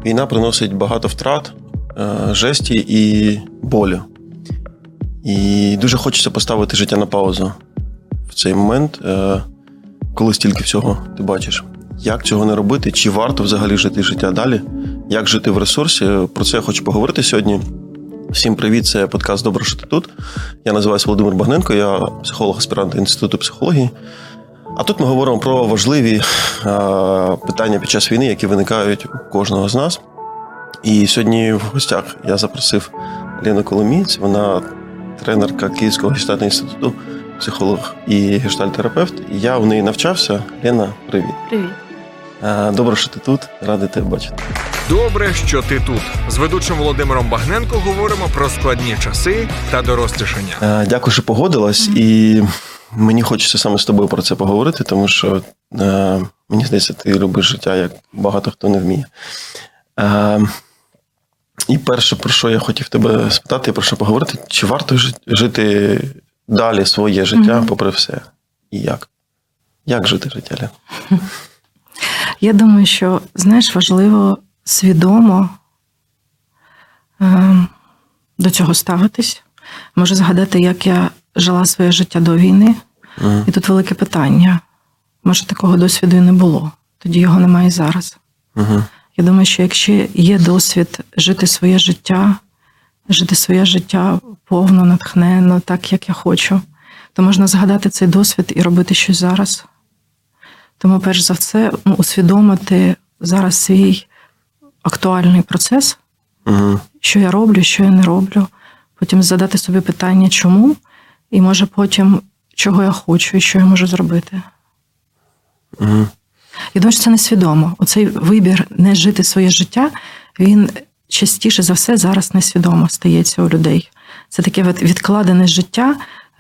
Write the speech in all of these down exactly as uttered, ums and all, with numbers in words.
війна приносить багато втрат, жесті і болю. І дуже хочеться поставити життя на паузу в цей момент, коли стільки всього ти бачиш. Як цього не робити? Чи варто взагалі жити життя далі? Як жити в ресурсі? Про це я хочу поговорити сьогодні. Всім привіт, це подкаст «Добре, що ти тут». Я називаюся Володимир Багненко, я психолог-аспірант Інституту психології. А тут ми говоримо про важливі питання під час війни, які виникають у кожного з нас. І сьогодні в гостях я запросив Лену Коломієць, вона тренерка Київського гештальтного інституту, психолог і гештальт-терапевт. І я в неї навчався. Лена, привіт. Привіт. Добре, що ти тут. Радий тебе бачити. Добре, що ти тут. З ведучим Володимиром Багненко говоримо про складні часи та дорослішання. Дякую, що погодилась. Mm-hmm. І мені хочеться саме з тобою про це поговорити, тому що, мені здається, ти любиш життя, як багато хто не вміє. І перше, про що я хотів тебе спитати, про що поговорити, чи варто жити далі своє життя, mm-hmm. попри все? І як? Як жити життя, Лена? Я думаю, що, знаєш, важливо свідомо е, до цього ставитись. Можу згадати, як я жила своє життя до війни. Mm. І тут велике питання. Може, такого досвіду і не було. Тоді його немає і зараз. Mm-hmm. Я думаю, що якщо є досвід жити своє життя, жити своє життя повно, натхненно, так, як я хочу, то можна згадати цей досвід і робити щось зараз. Тому, перш за все, усвідомити зараз свій актуальний процес, угу. що я роблю, що я не роблю. Потім задати собі питання, чому, і, може, потім, чого я хочу і що я можу зробити. Угу. Я думаю, що це несвідомо. Оцей вибір не жити своє життя, він частіше за все зараз несвідомо стається у людей. Це таке відкладене життя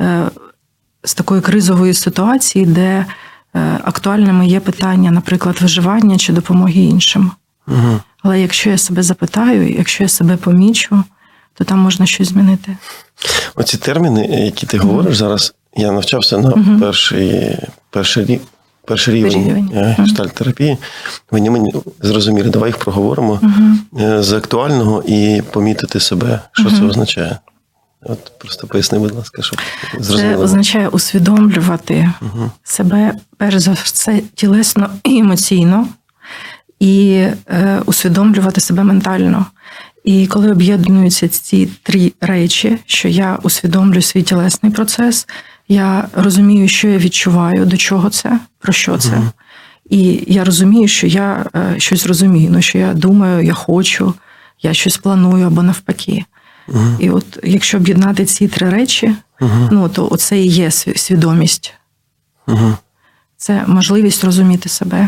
з такої кризової ситуації, де актуальними є питання, наприклад, виживання чи допомоги іншим. Угу. Але якщо я себе запитаю, якщо я себе помічу, то там можна щось змінити. Оці терміни, які ти говориш угу. зараз, я навчався на угу. перший, перший, перший рівень, рівень. гештальт-терапії. Вони мені зрозуміли, давай їх проговоримо угу. з актуального і помітити себе, що угу. це означає. От просто поясни, будь ласка, щоб зрозуміло. Це означає усвідомлювати угу. себе, перш за все, тілесно і емоційно, і е, усвідомлювати себе ментально. І коли об'єднуються ці три речі, що я усвідомлюю свій тілесний процес, я розумію, що я відчуваю, до чого це, про що це. Угу. І я розумію, що я е, щось розумію, ну, що я думаю, я хочу, я щось планую або навпаки. Uh-huh. І от якщо об'єднати ці три речі, uh-huh. ну, то оце і є свідомість. Uh-huh. Це можливість розуміти себе.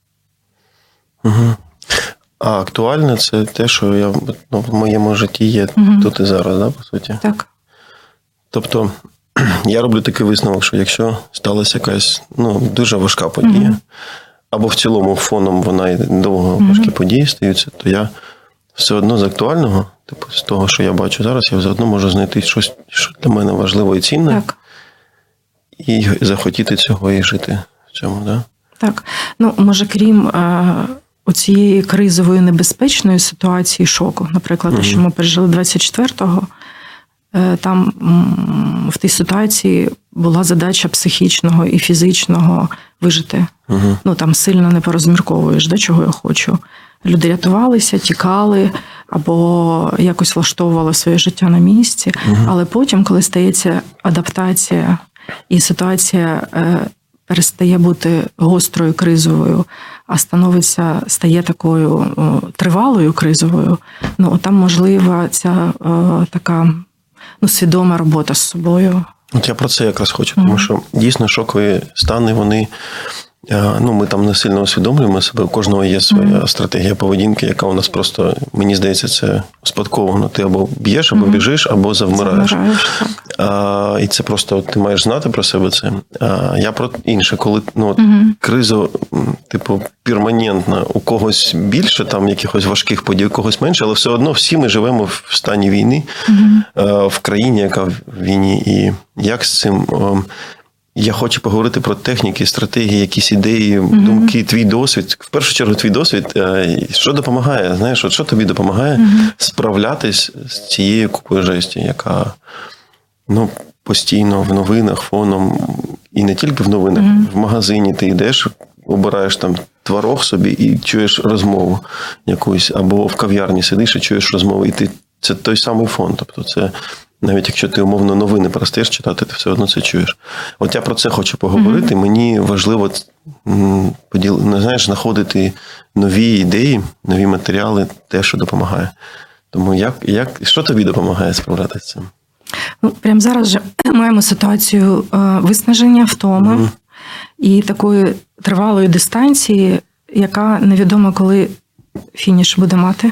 Uh-huh. А актуальне – це те, що я, ну, в моєму житті є uh-huh. тут і зараз, да, по суті? Так. Тобто, я роблю такий висновок, що якщо сталася якась, ну, дуже важка подія, uh-huh. або в цілому фоном вона і довго uh-huh. важкі події стаються, то я все одно з актуального, типу, з того, що я бачу зараз, я все одно можу знайти щось, що для мене важливо і цінне. Так. І захотіти цього і жити в цьому, да? Так. Ну, може, крім е, оцієї кризової небезпечної ситуації, шоку, наприклад, mm-hmm. що ми пережили двадцять четвертого, е, там м, в тій ситуації була задача психічного і фізичного вижити. Mm-hmm. Ну, там сильно не порозмірковуєш, да, чого я хочу. Люди рятувалися, тікали, або якось влаштовували своє життя на місці. Угу. Але потім, коли стається адаптація, і ситуація е, перестає бути гострою, кризовою, а становиться, стає такою о, тривалою кризовою, ну, там можлива ця о, така, ну, свідома робота з собою. От я про це якраз хочу, угу. тому що дійсно шокові стани, вони... Ну, ми там не сильно усвідомлюємо себе, у кожного є своя mm-hmm. стратегія поведінки, яка у нас просто, мені здається, це успадковано. Ти або б'єш, або mm-hmm. біжиш, або завмираєш. Завмираєш, а, і це просто, ти маєш знати про себе це. А я про інше, коли ну, mm-hmm. криза, типу, перманентна, у когось більше, там якихось важких подій, у когось менше, але все одно всі ми живемо в стані війни, mm-hmm. в країні, яка в війні. І як з цим я хочу поговорити про техніки, стратегії, якісь ідеї, mm-hmm. думки, твій досвід. В першу чергу, твій досвід, що допомагає? Знаєш, от що тобі допомагає mm-hmm. справлятись з цією купою жесті, яка ну, постійно в новинах, фоном, і не тільки в новинах, mm-hmm. в магазині ти йдеш, обираєш там творог собі і чуєш розмову якусь, або в кав'ярні сидиш і чуєш розмову, і ти це той самий фон. Тобто це навіть якщо ти умовно новини перестаєш читати, ти все одно це чуєш. От я про це хочу поговорити. Mm-hmm. Мені важливо поділ... не знаєш, знаходити нові ідеї, нові матеріали, те, що допомагає. Тому як, як що тобі допомагає справлятися з цим? Ну, прямо зараз же маємо ситуацію виснаження, втоми mm-hmm. і такої тривалої дистанції, яка невідомо, коли фініш буде мати.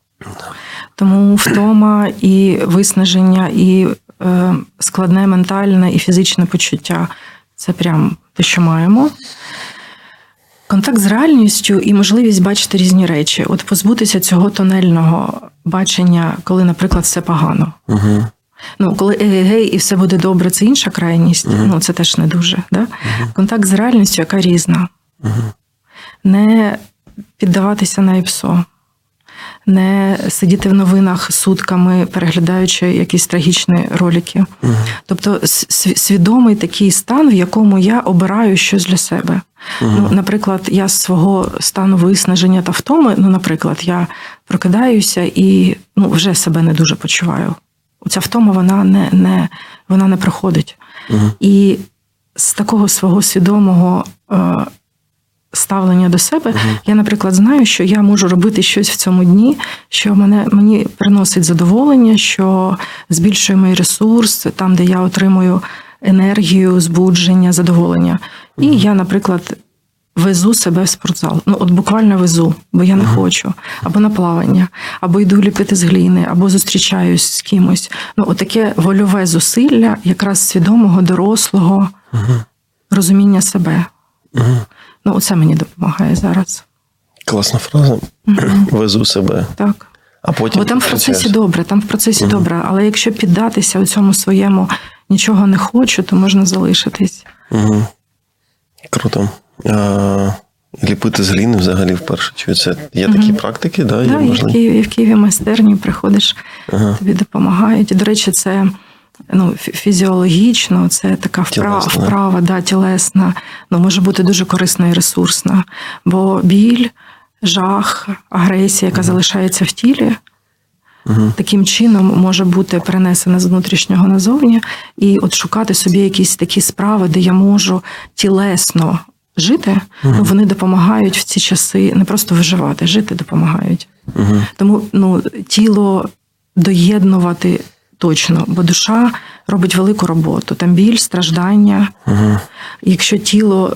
Тому втома і виснаження, і е, складне ментальне і фізичне почуття – це прям те, що маємо. Контакт з реальністю і можливість бачити різні речі. От позбутися цього тунельного бачення, коли, наприклад, все погано. Угу. Ну, коли егегей і все буде добре, це інша крайність. Угу. Ну, це теж не дуже. Да? Угу. Контакт з реальністю, яка різна. Угу. Не піддаватися на іпсо. Не сидіти в новинах сутками, переглядаючи якісь трагічні ролики. Угу. Тобто свідомий такий стан, в якому я обираю щось для себе. Угу. Ну, наприклад, я з свого стану виснаження та втоми, ну, наприклад, я прокидаюся і ну, вже себе не дуже почуваю. Ця втома, вона не, не, вона не проходить. Угу. І з такого свого свідомого ставлення до себе, uh-huh. я, наприклад, знаю, що я можу робити щось в цьому дні, що мене, мені приносить задоволення, що збільшує мій ресурс, там, де я отримую енергію, збудження, задоволення. Uh-huh. І я, наприклад, везу себе в спортзал. Ну, от буквально везу, бо я не uh-huh. хочу. Або на плавання, або йду ліпити з глини, або зустрічаюсь з кимось. Ну, от таке вольове зусилля, якраз свідомого, дорослого uh-huh. розуміння себе. Uh-huh. Ну, оце мені допомагає зараз. Класна фраза. Mm-hmm. Везу себе. Так. А потім бо там в процесі добре, там в процесі mm-hmm. добре. Але якщо піддатися у цьому своєму нічого не хочу, то можна залишитись. Mm-hmm. Круто. А, ліпити з глини взагалі вперше. Чи це є mm-hmm. такі практики? Да, да, і, в Києві, і в Києві майстерні приходиш, ага. тобі допомагають. І, до речі, це... Ну, фізіологічно, це така вправа, вправа да, тілесна, ну, може бути дуже корисна і ресурсна. Бо біль, жах, агресія, яка uh-huh. залишається в тілі, uh-huh. таким чином може бути перенесена з внутрішнього назовні, і от шукати собі якісь такі справи, де я можу тілесно жити, uh-huh. ну, вони допомагають в ці часи не просто виживати, жити допомагають. Uh-huh. Тому ну, тіло доєднувати точно, бо душа робить велику роботу. Там біль, страждання. Угу. Якщо тіло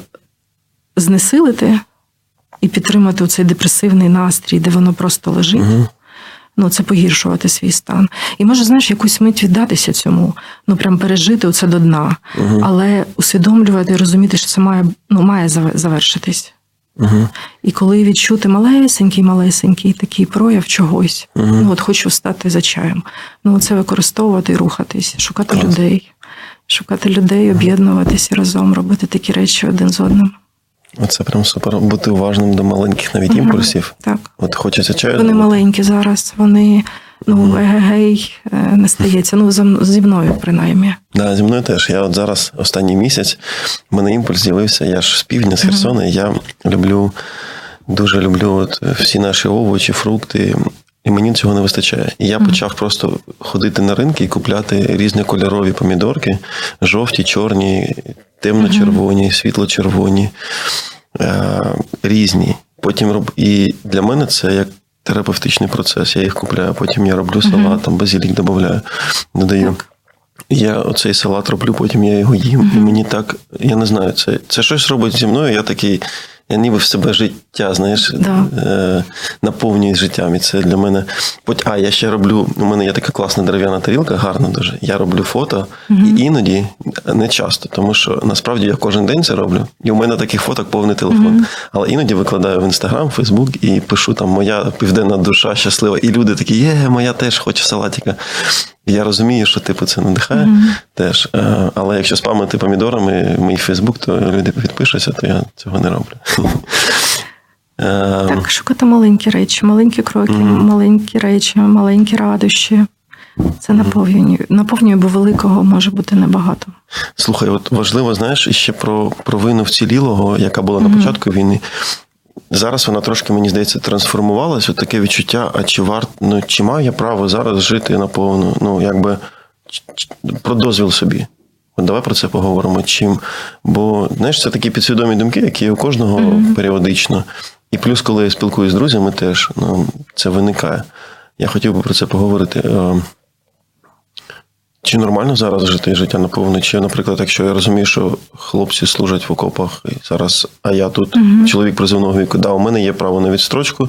знесилити і підтримати цей депресивний настрій, де воно просто лежить, угу. ну, це погіршувати свій стан. І може, знаєш, якусь мить віддатися цьому, ну, прям пережити оце до дна. Угу. Але усвідомлювати і розуміти, що це має, ну, має завершитись. Угу. І коли відчути малесенький-малесенький такий прояв чогось, угу. ну от хочу встати за чаєм, ну це використовувати і рухатись, шукати Клас. людей, шукати людей, об'єднуватися разом, робити такі речі один з одним. Оце прям супер, бути уважним до маленьких навіть угу. імпульсів. Так. От хочеться чаю. Вони зробити. Маленькі зараз, вони, ну, угу. егегей не стається, ну, зі мною принаймні. Да, зі мною теж. Я от зараз, останній місяць, в мене імпульс з'явився, я ж з півдня, з Херсона, mm-hmm. і я люблю, дуже люблю от всі наші овочі, фрукти, і мені цього не вистачає. І я mm-hmm. почав просто ходити на ринки і купляти різнокольорові помідорки, жовті, чорні, темно-червоні, mm-hmm. світло-червоні, е- різні. Потім роб... І для мене це як терапевтичний процес. Я їх купляю, потім я роблю салат, mm-hmm. там базилік додаю, додаю. Так. Я оцей салат роблю, потім я його їм, mm-hmm. і мені так, я не знаю, це, це щось робить зі мною, я такий, я ніби в себе життя, знаєш, да. е, наповнюю життям, і це для мене, а, я ще роблю, у мене є така класна дерев'яна тарілка, гарна дуже, я роблю фото, mm-hmm. і іноді, не часто, тому що насправді я кожен день це роблю, і у мене таких фоток повний телефон, mm-hmm. але іноді викладаю в Інстаграм, Фейсбук, і пишу там, моя південна душа щаслива, і люди такі, є, моя теж хоче салатика. Я розумію, що типу це надихає mm-hmm. теж. Але якщо спамити помідорами мій Фейсбук, то люди підпишуться, то я цього не роблю. Так, шукати маленькі речі, маленькі кроки, mm-hmm. маленькі речі, маленькі радощі. Це наповнює. Наповнює, бо великого може бути небагато. Слухай, от важливо, знаєш, іще про провину вцілілого, яка була mm-hmm. на початку війни. Зараз вона трошки, мені здається, трансформувалась. От таке відчуття, а чи варто, ну, чи маю я право зараз жити наповну? Ну, якби, про дозвіл собі. От давай про це поговоримо. Чим? Бо, знаєш, це такі підсвідомі думки, які у кожного mm-hmm. періодично. І плюс, коли я спілкуюсь з друзями, теж ну, це виникає. Я хотів би про це поговорити. Чи нормально зараз жити життя наповну? Чи, наприклад, якщо я розумію, що хлопці служать в окопах і зараз, а я тут, угу. чоловік призовного віку, да, у мене є право на відстрочку,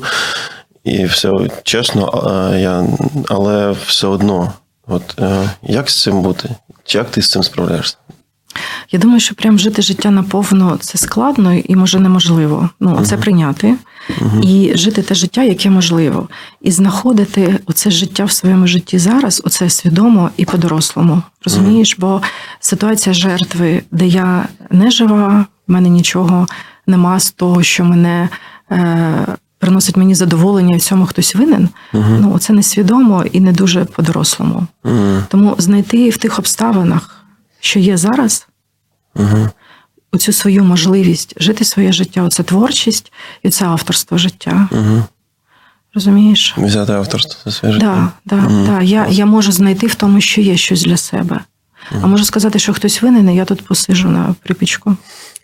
і все чесно, а я, але все одно, от як з цим бути? Чи як ти з цим справляєшся? Я думаю, що прям жити життя наповно – це складно і, може, неможливо. Ну, це прийняти угу. і жити те життя, яке можливо. І знаходити оце життя в своєму житті зараз, оце свідомо і по-дорослому. Розумієш? Угу. Бо ситуація жертви, де я не жива, в мене нічого нема з того, що мене е, приносить мені задоволення, і в цьому хтось винен, угу. ну, це несвідомо і не дуже по-дорослому. Угу. Тому знайти в тих обставинах, що є зараз, угу. оцю свою можливість жити своє життя, оце творчість і це авторство життя. Угу. Розумієш? Взяти авторство за своє життя. Да, да, угу. да. Я, я можу знайти в тому, що є щось для себе. Угу. А можу сказати, що хтось винен, і я тут посижу на припічку.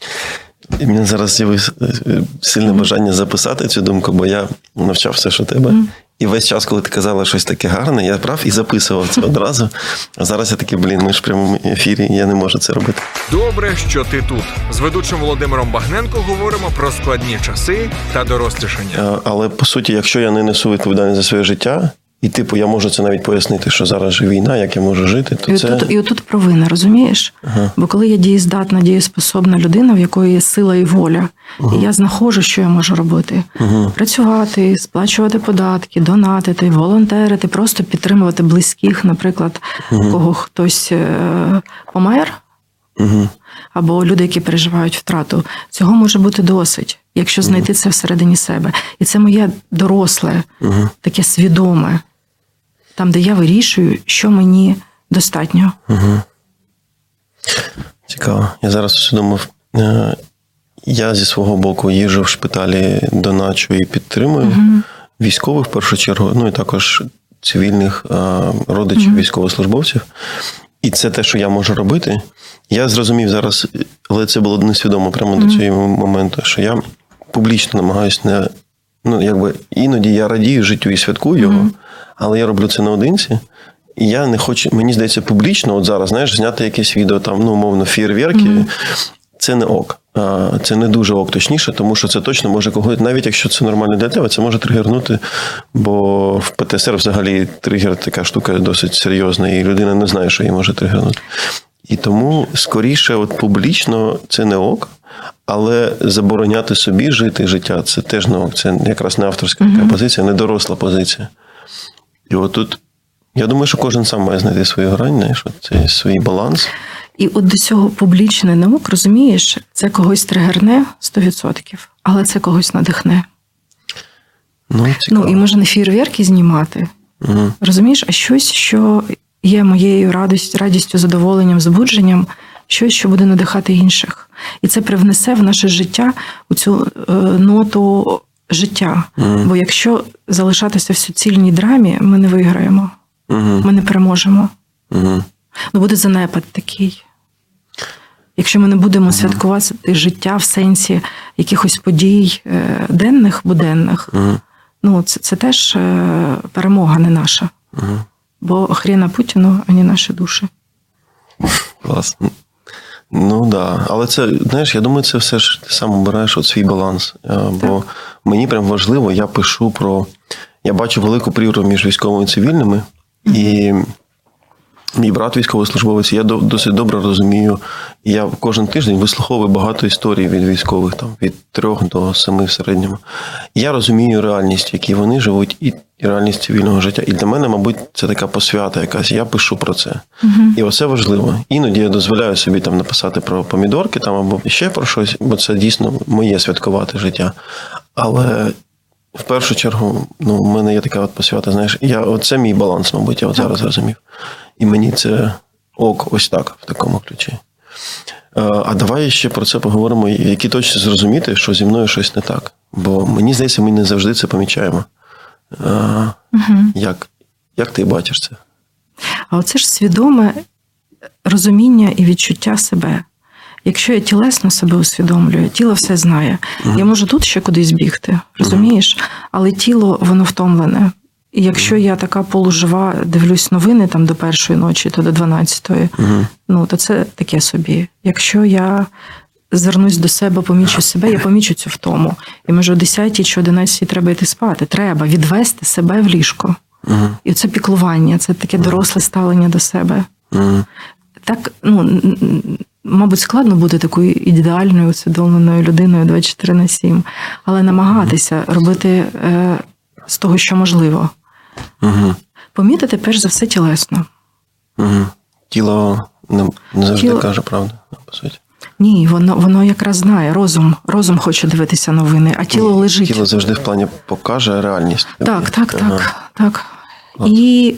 І мені зараз з'явилось сильне бажання записати цю думку, бо я навчався ж у тебе. Mm. І весь час, коли ти казала щось таке гарне, я брав і записував це одразу. А зараз я такий, блін, ми ж в прямому ефірі, я не можу це робити. Добре, що ти тут. З ведучим Володимиром Багненко говоримо про складні часи та дорослішання. Але, по суті, якщо я не несу відповідальність за своє життя, і, типу, я можу це навіть пояснити, що зараз же війна, як я можу жити, то і це... Отут, і отут провина, розумієш? Ага. Бо коли я дієздатна, дієспособна людина, в якої є сила і воля, ага. і я знаходжу, що я можу робити. Ага. Працювати, сплачувати податки, донатити, волонтерити, просто підтримувати близьких, наприклад, ага. кого хтось помер, ага. або люди, які переживають втрату. Цього може бути досить, якщо знайти ага. це всередині себе. І це моє доросле, ага. таке свідоме, там, де я вирішую, що мені достатньо. Угу. Цікаво. Я зараз усвідомив. Я зі свого боку їжджу в шпиталі, доначу і підтримую угу. військових, в першу чергу, ну і також цивільних родичів угу. військовослужбовців. І це те, що я можу робити. Я зрозумів зараз, але це було несвідомо прямо угу. до цього моменту, що я публічно намагаюся не... Ну, якби, іноді я радію життю і святкую його, угу. але я роблю це наодинці, і я не хочу, мені здається, публічно, от зараз, знаєш, зняти якесь відео, там, ну, умовно, фєєрверки, mm-hmm. це не ок. Це не дуже ок, точніше, тому що це точно може когось, навіть якщо це нормально для тебе, це може тригернути, бо в Пе Те Ес Ер взагалі тригер така штука досить серйозна, і людина не знає, що її може тригернути. І тому, скоріше, от публічно це не ок, але забороняти собі жити життя, це теж не ок. Це якраз не авторська mm-hmm. така позиція, не доросла позиція. І отут, я думаю, що кожен сам має знайти свою грань, знаєш, цей свій баланс. І от до цього публічне наук, розумієш, це когось тригерне сто відсотків, але це когось надихне. Ну, ну і може не фєєрверки знімати, угу. розумієш, а щось, що є моєю радістю, радістю, задоволенням, збудженням, щось, що буде надихати інших. І це привнесе в наше життя у цю е, ноту життя. Mm. Бо якщо залишатися в суцільній драмі, ми не виграємо. Mm-hmm. Ми не переможемо. Mm-hmm. Ну, буде занепад такий. Якщо ми не будемо mm-hmm. святкувати життя в сенсі якихось подій е, денних, буденних, mm-hmm. ну, це, це теж е, перемога не наша. Mm-hmm. Бо хрена Путіну, а не наші душі. Класно. Ну, да. Але це, знаєш, я думаю, це все ж ти сам обираєш от свій баланс. Бо так. мені прям важливо, я пишу про... Я бачу велику прірву між військовими і цивільними. Mm-hmm. І Мій брат військовослужбовець, я досить добре розумію. Я кожен тиждень вислуховую багато історій від військових, там, від трьох до семи в середньому. Я розумію реальність, в якій вони живуть, і реальність цивільного життя. І для мене, мабуть, це така посвята якась. Я пишу про це. Угу. І оце важливо. Іноді я дозволяю собі там написати про помідорки там, або ще про щось, бо це дійсно моє святкувати життя. Але в першу чергу, ну, в мене є така от посвята, знаєш, я, оце мій баланс, мабуть, я от зараз розумів. І мені це ок, ось так, в такому ключі. А давай ще про це поговоримо, які точно зрозуміти, що зі мною щось не так. Бо мені здається, ми не завжди це помічаємо. А, угу. Як, як ти бачиш це? А оце ж свідоме розуміння і відчуття себе. Якщо я тілесно себе усвідомлюю, тіло все знає. Угу. Я можу тут ще кудись бігти, розумієш? Угу. Але тіло, воно втомлене. І якщо я така полужива, дивлюсь новини там до першої ночі, то до дванадцятої, угу. ну, то це таке собі. Якщо я звернусь до себе, помічу себе, я помічу цю втому. І може о десятій чи одинадцятій треба йти спати. Треба відвести себе в ліжко. Угу. І це піклування, це таке доросле ставлення до себе. Угу. Так, ну, мабуть, складно бути такою ідеальною, усвідомленою людиною двадцять чотири на сім, але намагатися робити е, з того, що можливо. Угу. Помітити, перш за все, тілесно. Угу. Тіло не, не завжди Тіло... каже правду, по суті. Ні, воно, воно якраз знає. Розум, розум хоче дивитися новини, а тіло Ні, лежить. Тіло завжди в плані покаже реальність. Так, так, ага. так. так. І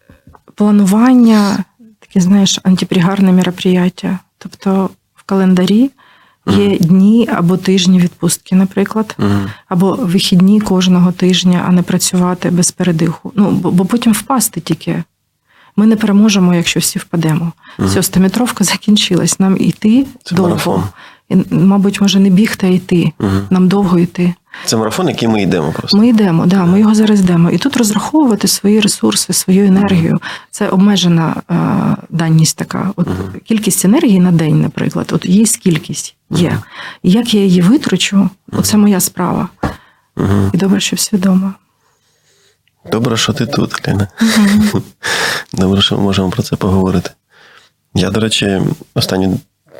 планування, таке, знаєш, антипригарне мероприятие. Тобто в календарі є uh-huh. дні або тижні відпустки, наприклад, uh-huh. або вихідні кожного тижня, а не працювати без передиху. Ну, бо, бо потім впасти тільки. Ми не переможемо, якщо всі впадемо. Uh-huh. Все, стометровка закінчилась. Нам йти Це довго. Марафон. І, мабуть, може не бігти, а йти. Uh-huh. Нам довго йти. Це марафон, який ми йдемо просто. Ми йдемо, да, ми його зараз йдемо. І тут розраховувати свої ресурси, свою енергію. Це обмежена е, даність така. От uh-huh. кількість енергії на день, наприклад. От є кількість, є. Uh-huh. І як я її витрачу, uh-huh. оце моя справа. Uh-huh. І добре, що свідомо. Добре, що ти тут, Ліна. Uh-huh. Добре, що ми можемо про це поговорити. Я, до речі, останні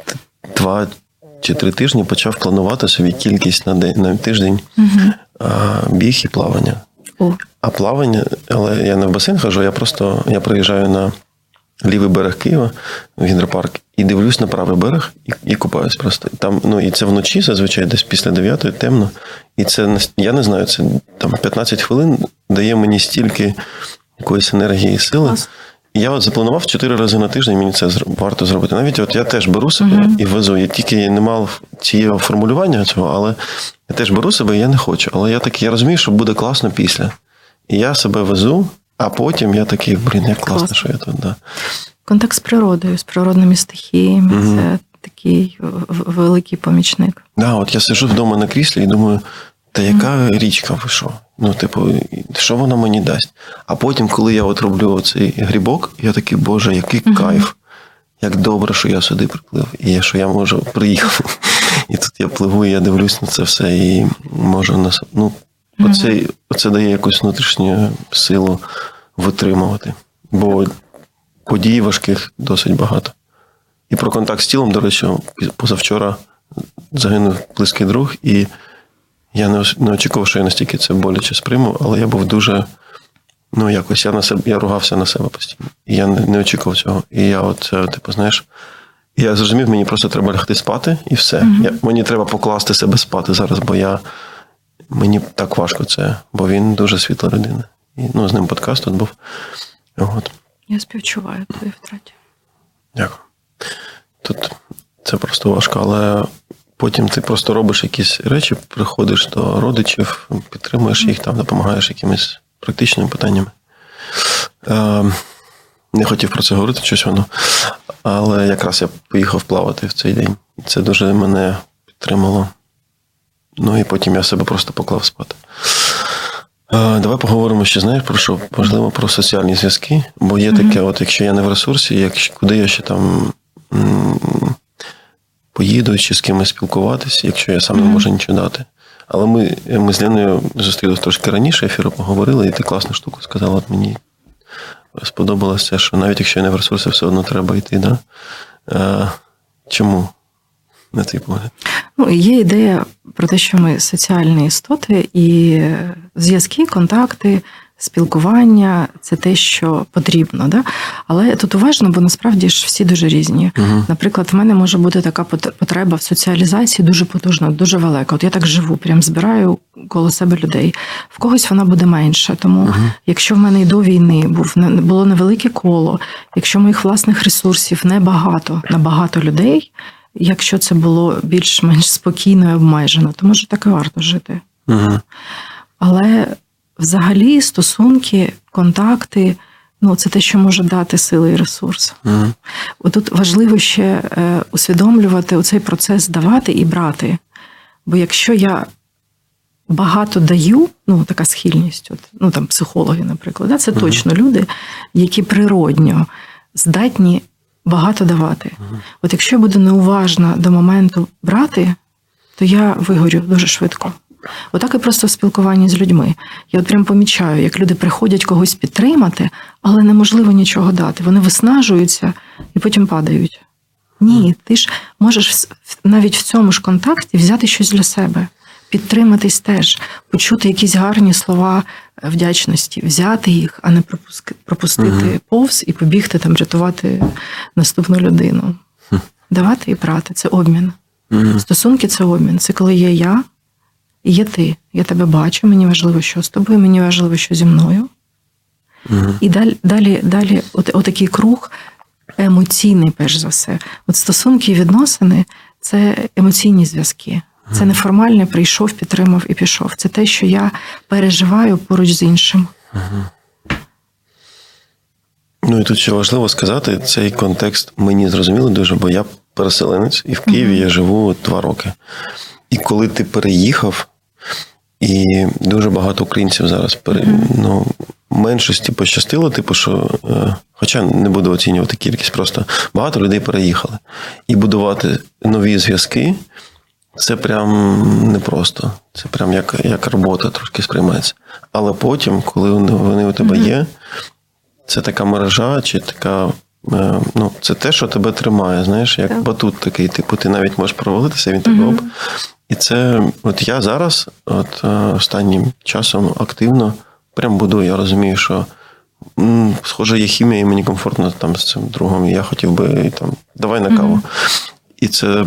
два чи три тижні почав планувати собі кількість на день, на тиждень uh-huh. біг і плавання. Uh. А плавання, але я не в басейн хожу, я просто я приїжджаю на лівий берег Києва, в гідропарк, і дивлюсь на правий берег і, і купаюсь просто. Там, ну, і це вночі, зазвичай, десь після дев'ятої, темно. І це, я не знаю, це там п'ятнадцять хвилин дає мені стільки якоїсь енергії і сили. Клас. Я от запланував чотири рази на тиждень, мені це варто зробити. Навіть от я теж беру себе uh-huh. і везу. Я тільки не мав цієї формулювання цього, але я теж беру себе, і я не хочу. Але я так, я розумію, що буде класно після. І я себе везу, а потім я такий, блін, як класно, класно. Що я тут. Да. Контакт з природою, з природними стихіями, uh-huh. це такий великий помічник. Так, да, от я сиджу вдома на кріслі і думаю, та яка uh-huh. річка вийшов? Ну, типу, що вона мені дасть? А потім, коли я от роблю цей грибок, я такий, боже, який uh-huh. кайф. Як добре, що я сюди приплив. І що я можу приїхав. І тут я пливу, і я дивлюсь на це все, і можу нас. Ну, uh-huh. оце, оце дає якусь внутрішню силу витримувати. Бо подій важких досить багато. І про контакт з тілом, до речі, позавчора загинув близький друг, і я не, не очікував, що я настільки це боляче сприйму, але я був дуже, ну, якось, я на себе, я ругався на себе постійно. І я не, не очікував цього. І я от, типу, знаєш, я зрозумів, мені просто треба лягти спати, і все. Mm-hmm. Я, мені треба покласти себе спати зараз, бо я, мені так важко це, бо він дуже світла людина. І, ну, з ним подкаст тут був. От. Я співчуваю твої втраті. Дякую. Тут це просто важко, але потім ти просто робиш якісь речі, приходиш до родичів, підтримуєш їх, там, допомагаєш якимись практичними питаннями. Е, не хотів про це говорити, щось воно. Але якраз я поїхав плавати в цей день. Це дуже мене підтримало. Ну і потім я себе просто поклав спати. Е, давай поговоримо ще, знаєш, про що? Можливо, про соціальні зв'язки. Бо є таке, от якщо я не в ресурсі, якщо, куди я ще там м- поїду чи з кимось спілкуватися, якщо я сам mm-hmm. не можу нічого дати. Але ми, ми з Леною зустрілися трошки раніше, ефіру поговорили, і ти класну штуку сказала от мені. сподобалося це, що навіть якщо я не в ресурсі, все одно треба йти. Да? Е, чому? На твій погляд? Ну, є ідея про те, що ми соціальні істоти, і зв'язки, контакти, спілкування – це те, що потрібно. Да? Але тут уважно, бо насправді ж всі дуже різні. Угу. Наприклад, в мене може бути така потреба в соціалізації дуже потужна, дуже велика. От я так живу, прям збираю коло себе людей. В когось вона буде менша. Тому угу. якщо в мене і до війни був, було невелике коло, якщо моїх власних ресурсів небагато на багато людей, якщо це було більш-менш спокійно і обмежено, то, може, так і варто жити. Угу. Але взагалі стосунки, контакти, ну, це те, що може дати сили і ресурс. Угу. Отут важливо ще усвідомлювати оцей процес давати і брати. Бо якщо я багато даю, ну, така схильність, от, ну, там, психологи, наприклад, це угу. точно люди, які природньо здатні багато давати. Угу. От якщо я буду неуважна до моменту брати, то я вигорю дуже швидко. Отак і просто в спілкуванні з людьми. Я от прям помічаю, як люди приходять когось підтримати, але неможливо нічого дати. Вони виснажуються і потім падають. Ні, ти ж можеш навіть в цьому ж контакті взяти щось для себе, підтриматись теж, почути якісь гарні слова вдячності, взяти їх, а не пропустити угу. повз і побігти там рятувати наступну людину. Угу. Давати і брати – це обмін. Угу. Стосунки – це обмін. Це коли є я, і є ти. Я тебе бачу, мені важливо, що з тобою, мені важливо, що зі мною. Угу. І далі, далі, далі от, отакий круг емоційний, перш за все. От стосунки і відносини – це емоційні зв'язки. Це неформальне прийшов, підтримав і пішов. Це те, що я переживаю поруч з іншим. Угу. Ну і тут ще важливо сказати, цей контекст мені зрозуміло дуже, бо я переселенець, і в Києві угу. я живу два роки. І коли ти переїхав, і дуже багато українців зараз, пере... угу. ну, меншості пощастило, типу, що, хоча не буду оцінювати кількість, просто багато людей переїхали. І будувати нові зв'язки, це прям непросто. Це прям як, як робота трошки сприймається. Але потім, коли вони у тебе mm-hmm. є, це така мережа, чи така, ну, це те, що тебе тримає, знаєш, як yeah. батут такий, типу, ти навіть можеш провалитися, він тебе mm-hmm. об. І це, от я зараз, от останнім часом активно прям будую, я розумію, що м, схоже, є хімія, і мені комфортно там з цим другом, і я хотів би, там, давай на каву. Mm-hmm. І це...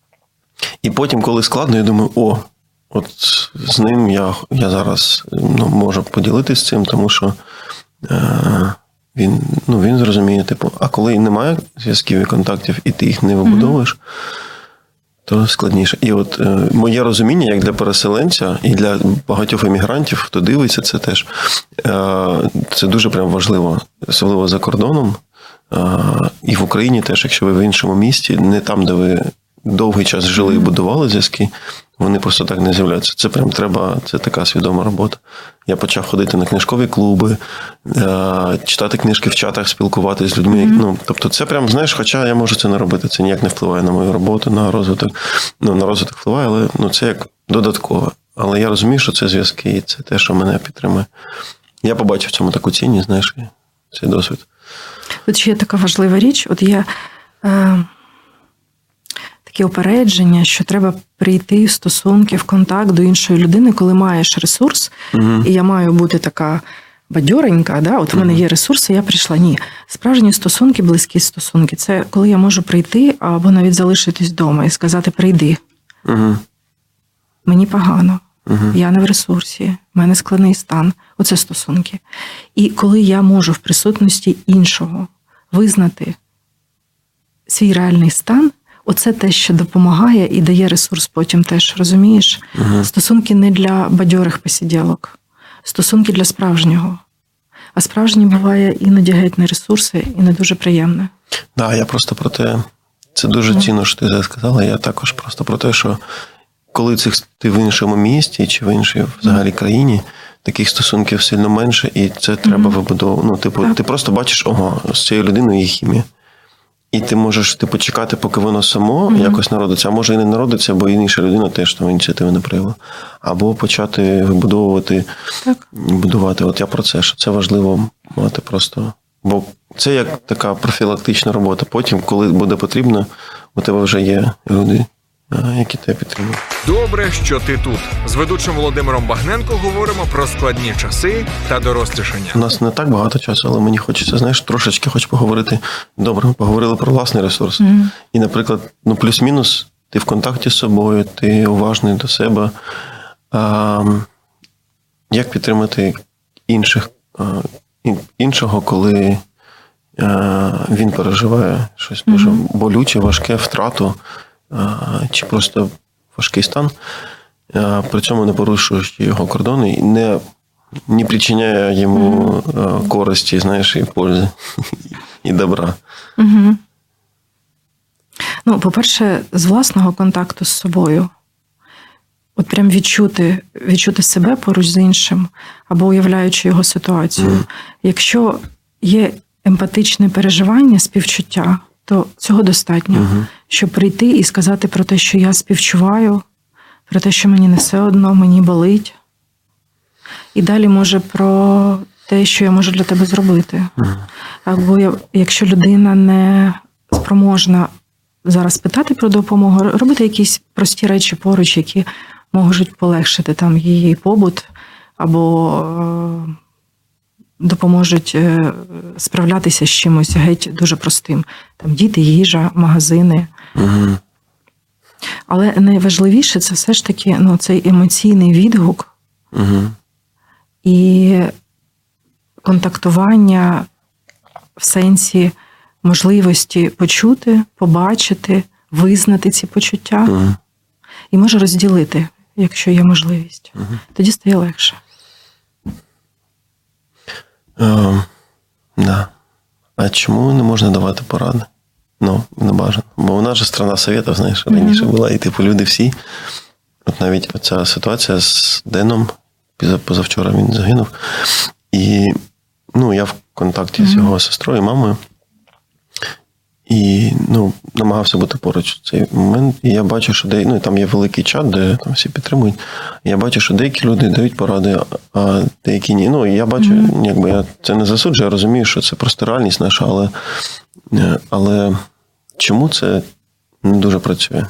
І потім, коли складно, я думаю, о, от з ним я, я зараз ну, можу поділитися цим, тому що е, він, ну, він зрозуміє, типу, а коли немає зв'язків і контактів, і ти їх не вибудовуєш, mm-hmm. то складніше. І от е, моє розуміння, як для переселенця, і для багатьох емігрантів, хто дивиться, це теж, е, це дуже прям важливо, особливо за кордоном, е, і в Україні теж, якщо ви в іншому місті, не там, де ви довгий час жили і будували зв'язки, вони просто так не з'являються. Це прям треба, це така свідома робота. Я почав ходити на книжкові клуби, читати книжки в чатах, спілкуватися з людьми. Mm-hmm. Ну, тобто це прям, знаєш, хоча я можу це не робити, це ніяк не впливає на мою роботу, на розвиток. Ну, на розвиток впливає, але ну, це як додатково. Але я розумію, що це зв'язки, і це те, що мене підтримує. Я побачив в цьому таку цінність, знаєш, цей досвід. Тут ще є така важлива річ. От є... Е... таке упередження, що треба прийти в стосунки, в контакт до іншої людини, коли маєш ресурс, угу. і я маю бути така бадьоренька, да? От в мене є ресурси, я прийшла. Ні. Справжні стосунки, близькі стосунки, це коли я можу прийти або навіть залишитись вдома і сказати «прийди». Угу. Мені погано, угу. я не в ресурсі, в мене складний стан. Оце стосунки. І коли я можу в присутності іншого визнати свій реальний стан, оце те, що допомагає і дає ресурс потім теж, розумієш? Угу. Стосунки не для бадьорих посиділок. Стосунки для справжнього. А справжнє буває іноді геть не ресурси і не дуже приємне. Так, да, я просто про те, це дуже mm. цінно, що ти зараз сказала, я також просто про те, що коли цих, ти в іншому місті чи в іншій взагалі країні, таких стосунків сильно менше, і це треба mm. вибудовувати. Ну, типу, так. Ти просто бачиш, ого, з цією людиною є хімія. І ти можеш типу, чекати, поки воно само mm-hmm. якось народиться, а може і не народиться, бо інша людина теж там ініціативи не проявила. Або почати вибудовувати, так. будувати. От я про це, що це важливо мати просто Бо це як така профілактична робота. Потім, коли буде потрібно, у тебе вже є люди, які тебе підтримують. Добре, що ти тут. З ведучим Володимиром Багненко говоримо про складні часи та дорослішання. У нас не так багато часу, але мені хочеться, знаєш, трошечки хоч поговорити. Добре, ми поговорили про власний ресурс. Mm-hmm. І, наприклад, ну плюс-мінус, ти в контакті з собою, ти уважний до себе. А, як підтримати інших, а, іншого, коли а, він переживає щось дуже mm-hmm. болюче, важке, втрату, а, чи просто важкий стан, а, при цьому не порушуючи його кордони і не, не причиняє йому mm-hmm. користі, знаєш, і пользи, і добра. Mm-hmm. Ну, по-перше, з власного контакту з собою. От прям відчути, відчути себе поруч з іншим, або уявляючи його ситуацію. Mm. Якщо є емпатичне переживання, співчуття, то цього достатньо, mm-hmm. щоб прийти і сказати про те, що я співчуваю, про те, що мені не все одно, мені болить. І далі, може, про те, що я можу для тебе зробити. Mm. Або якщо людина не спроможна зараз питати про допомогу, робити якісь прості речі поруч, які можуть полегшити там її побут, або допоможуть справлятися з чимось геть дуже простим. Там діти, їжа, магазини. Угу. Але найважливіше це все ж таки ну, цей емоційний відгук угу. і контактування в сенсі можливості почути, побачити, визнати ці почуття угу. і може розділити, якщо є можливість. Угу. Тоді стає легше. Е, да. А чому не можна давати поради? Ну, не бажано. Бо у нас же страна советів, знаєш, раніше угу. була, і типу люди всі. От навіть оця ситуація з Деном, позавчора він загинув. І ну, я в контакті угу. з його сестрою, мамою. І ну, намагався бути поруч в цей момент. І я бачу, що де, ну, там є великий чат, де там всі підтримують. І я бачу, що деякі люди дають поради, а деякі ні. Ну, і я бачу, mm-hmm. якби я це не засуджую, я розумію, що це просто реальність наша, але, але чому це не дуже працює?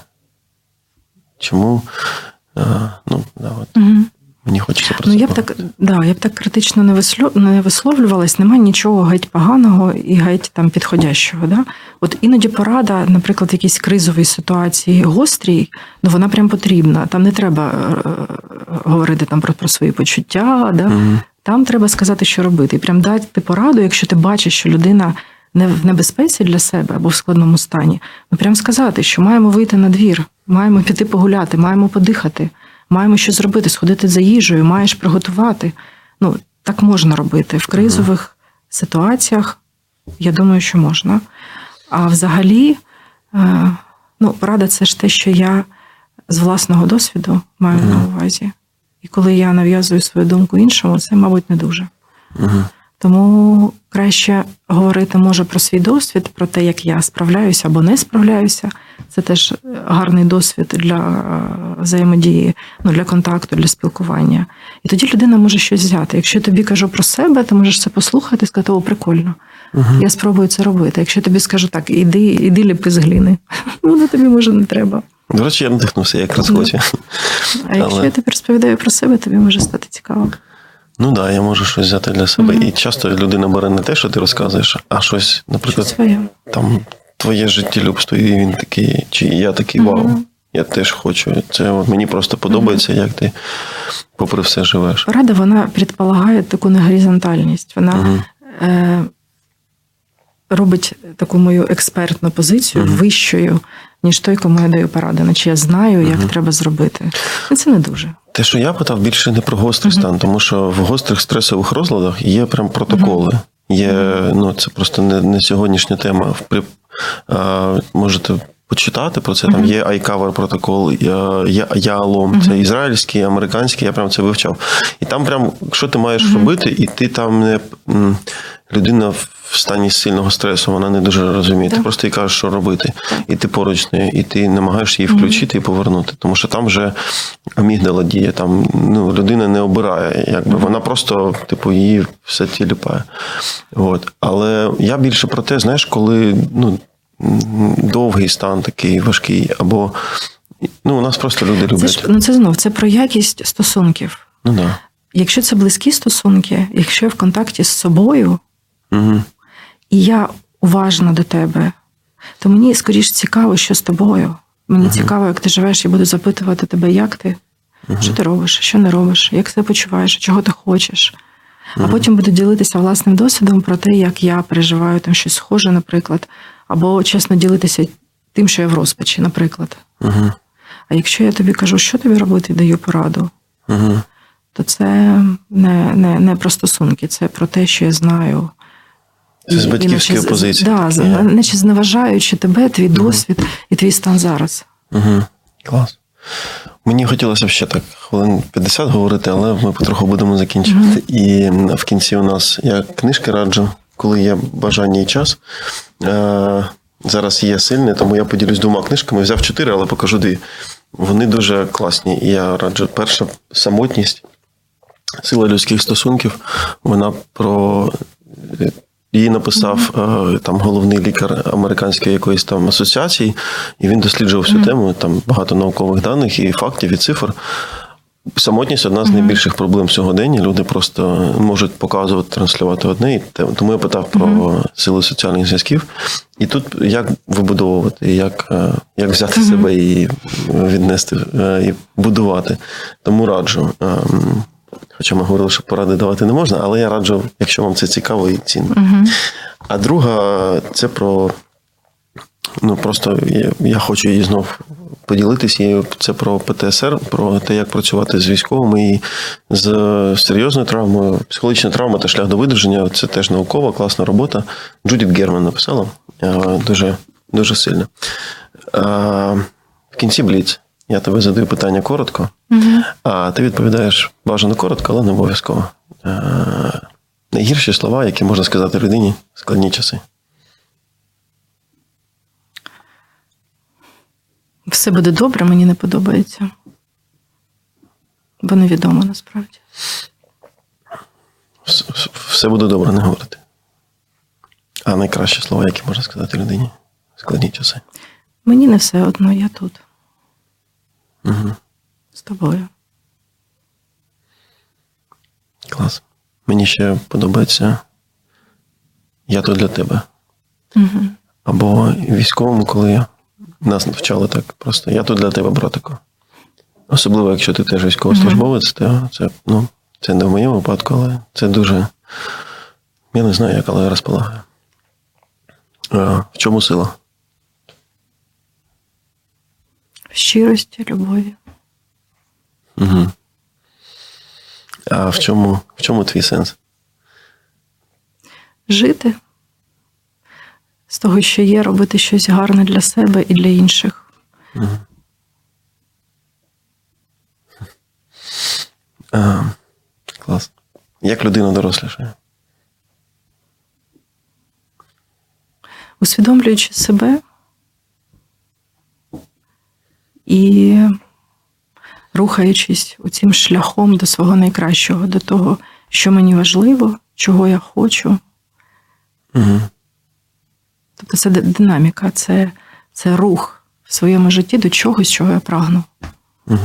Чому? А, ну, да, от. Mm-hmm. Мені хочеться про це. Ну, я б так, да, я б так критично не, вислов, не висловлювалась, немає нічого геть поганого і геть там підходящого. Да? От іноді порада, наприклад, в якійсь кризовій ситуації гострій, ну вона прям потрібна. Там не треба говорити там про, про свої почуття, да? Mm-hmm. Там треба сказати, що робити. І прям дати пораду, якщо ти бачиш, що людина не в небезпеці для себе або в складному стані, ну прям сказати, що маємо вийти на двір, маємо піти погуляти, маємо подихати. Маємо що зробити, сходити за їжею, маєш приготувати. Ну, так можна робити. В кризових mm. ситуаціях, я думаю, що можна. А взагалі, ну, порада – це ж те, що я з власного досвіду маю mm. на увазі. І коли я нав'язую свою думку іншому, це, мабуть, не дуже. Mm. Тому краще говорити, може, про свій досвід, про те, як я справляюся або не справляюся. Це теж гарний досвід для взаємодії, ну, для контакту, для спілкування. І тоді людина може щось взяти. Якщо я тобі кажу про себе, ти можеш це послухати і сказати, о, прикольно, угу. я спробую це робити. Якщо я тобі скажу, так, іди, іди ліпи з глини, воно тобі, може, не треба. До речі, я надихнувся, як розхочу. А якщо Але... я тобі розповідаю про себе, тобі може стати цікаво. Ну так, да, я можу щось взяти для себе. Mm-hmm. І часто людина бере не те, що ти розказуєш, а щось, наприклад, щось своє. Там твоє життєлюбство, і він такий, чи я такий, вау, mm-hmm. я теж хочу. Це от, мені просто подобається, mm-hmm. як ти попри все живеш. Порада, вона предполагає таку негоризонтальність. Вона mm-hmm. е- робить таку мою експертну позицію mm-hmm. вищою, ніж той, кому я даю поради. Наче я знаю, як mm-hmm. треба зробити. І це не дуже. Те, що я питав, більше не про гострий uh-huh. стан, тому що в гострих стресових розладах є прям протоколи. Uh-huh. Є, ну, це просто не, не сьогоднішня тема. А, можете почитати про це. Там є iCover протокол, є Ялом, uh-huh. це ізраїльський, американський, я прям це вивчав. І там прям, що ти маєш uh-huh. робити, і ти там не... Людина в стані сильного стресу, вона не дуже розуміє. Так. Ти просто їй кажеш, що робити. І ти поруч з нею, і ти намагаєшся її включити mm-hmm. і повернути. Тому що там вже амігдала діє, там ну, людина не обирає, якби. Mm-hmm. Вона просто, типу, її все тіліпає. От. Але я більше про те, знаєш, коли ну, довгий стан такий важкий, або ну, у нас просто люди люблять. Це ж, ну, це знов, це про якість стосунків. Ну, да. Якщо це близькі стосунки, якщо я в контакті з собою, угу. і я уважна до тебе, то мені, скоріш, цікаво, що з тобою. Мені угу. цікаво, як ти живеш, я буду запитувати тебе, як ти, угу. що ти робиш, що не робиш, як себе почуваєш, чого ти хочеш. Угу. А потім буду ділитися власним досвідом про те, як я переживаю там щось схоже, наприклад, або чесно ділитися тим, що я в розпачі, наприклад. Угу. А якщо я тобі кажу, що тобі робити, даю пораду, угу. то це не, не, не про стосунки, це про те, що я знаю. Це з батьківської позиції. Так, да, наче зневажаючи тебе, твій угу. досвід і твій стан зараз. Угу. Клас. Мені хотілося б ще так хвилин п'ятдесят говорити, але ми потроху будемо закінчувати. Угу. І в кінці у нас я книжки раджу, коли є бажання і час. Зараз є сильне, тому я поділюсь двома книжками. Взяв чотири, але покажу дві. Вони дуже класні. І я раджу. Перша – «Самотність. Сила людських стосунків». Вона про... Її написав mm-hmm. там головний лікар американської якоїсь там асоціації, і він досліджував всю mm-hmm. тему, там багато наукових даних і фактів, і цифр. Самотність – одна з mm-hmm. найбільших проблем сьогодення. Люди просто можуть показувати, транслювати одне. І тому я питав про mm-hmm. силу соціальних зв'язків. І тут як вибудовувати, як, як взяти mm-hmm. себе і віднести, і будувати. Тому раджу. Хоча ми говорили, що поради давати не можна, але я раджу, якщо вам це цікаво і цінно. Uh-huh. А друга – це про, ну просто я, я хочу її знов поділитися, це про Пе Те Ес Ер, про те, як працювати з військовими і з серйозною травмою. Психологічна травма та шлях до видержання – це теж наукова, класна робота. Джудіт Герман написала, дуже, дуже сильно. В кінці бліц. Я тобі задаю питання коротко, угу. а ти відповідаєш бажано коротко, але не обов'язково. Е, найгірші слова, які можна сказати людині в складні часи. Все буде добре, мені не подобається. Бо невідомо насправді. Все, все буде добре, не говорити. А найкращі слова, які можна сказати людині в складні часи. Мені не все одно, я тут. Угу. З тобою. Клас. Мені ще подобається «Я тут для тебе». Угу. Або військовому, коли нас навчали так просто «Я тут для тебе, братику». Особливо, якщо ти теж військовослужбовець, угу. це, ну, це не в моєму випадку, але це дуже, я не знаю як, але розполагає. А, в чому сила? В щирості, любові. Угу. А в чому, в чому твій сенс? Жити. З того, що є, робити щось гарне для себе і для інших. Угу. А, клас. Як людина дорослішає? Усвідомлюючи себе і рухаючись цим шляхом до свого найкращого, до того, що мені важливо, чого я хочу. Угу. Тобто це динаміка, це, це рух в своєму житті до чогось, чого я прагну. Угу.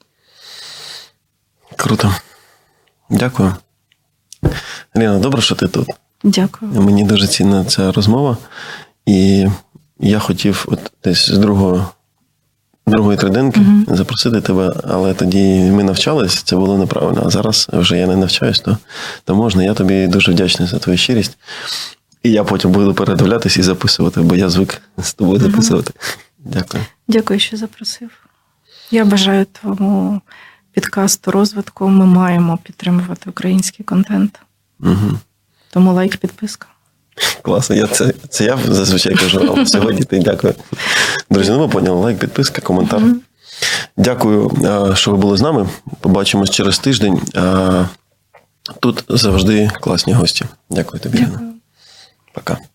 Круто. Дякую. Ліна, добре, що ти тут. Дякую. Мені дуже цінна ця розмова. І я хотів от десь з другого другої триденки uh-huh. запросити тебе, але тоді ми навчались, це було неправильно. А зараз вже я не навчаюсь, то, то можна. Я тобі дуже вдячний за твою щирість. І я потім буду передивлятися і записувати, бо я звик з тобою uh-huh. записувати. Дякую. Дякую, що запросив. Я бажаю твоєму підкасту розвитку. Ми маємо підтримувати український контент. Угу. Тому лайк, підписка. Класно. Я це, це я зазвичай кажу, але сьогодні ти дякую. Друзі, ну ви поняли, лайк, підписка, коментар. Mm-hmm. Дякую, що ви були з нами. Побачимось через тиждень. Тут завжди класні гості. Дякую тобі, Ірина. Пока.